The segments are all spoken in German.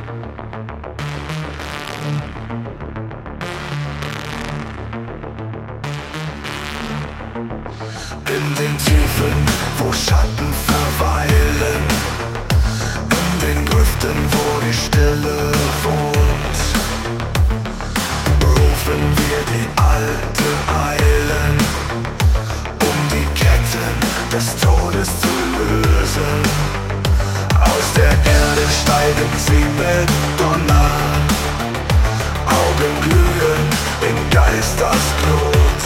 In den Tiefen, wo Schatten verweilen, in den Grüften, wo die Stille wohnt, rufen wir die Alten eilen, um die Ketten des Todes zu lösen. Aus der Erde steigen sie mit Donner, Augen glühen in Geistersblut,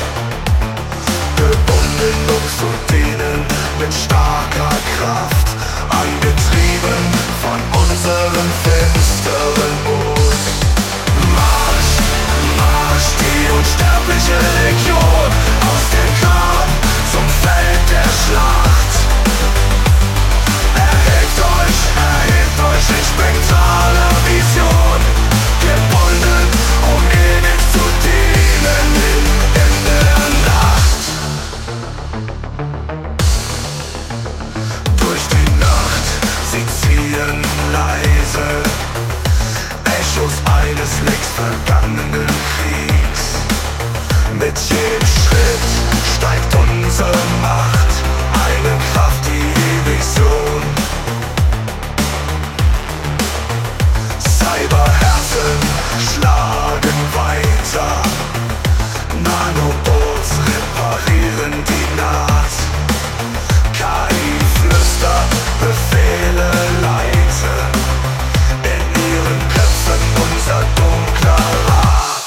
gebunden um zu dienen mit starker Kraft, angetrieben von unserem finsteren Mut. Marsch, Marsch, die unsterbliche Legion aus dem Grab zum Feld der Schlacht. Erhebt euch in spektraler Vision, gebunden, um ewig zu dienen in der Nacht. Durch die Nacht, sie ziehen leise, Echos eines längst vergangenen Kriegs. Mit jedem Schritt steigt unsere Macht, eine Kraft, die Vision. Cyberherzen schlagen weiter, Nanobots reparieren die Naht, KI-Flüster Befehle leiten, in ihren Köpfen unser dunkler Rat.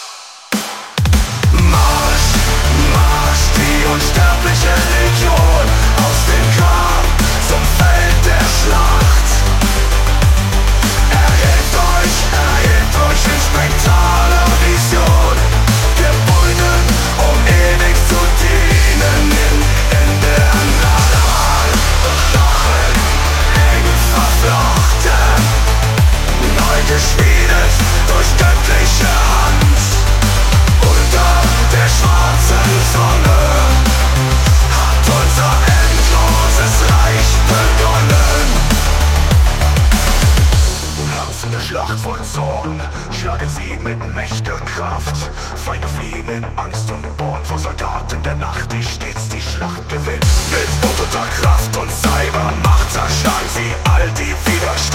Marsch, Marsch, die unsterbliche Legion aus dem Grab zum Feld der Schlacht. Erhebt euch in spektraler Vision, gebunden, um ewig zu dienen in der Nacht. Stacheln, eng verflochten, neu geschmiedet durch göttliche Hand. Unter der schwarzen Sonne hat unser endloses Reich begonnen. Herzen der Schlacht vollzogen, schlagen sie mit mächtiger Kraft. Feinde fliehen in Angst und bohren vor Soldaten der Nacht, die stets die Schlacht gewinnt. Mit unter Kraft und Cybermacht zerschlagen sie all die Widerstände.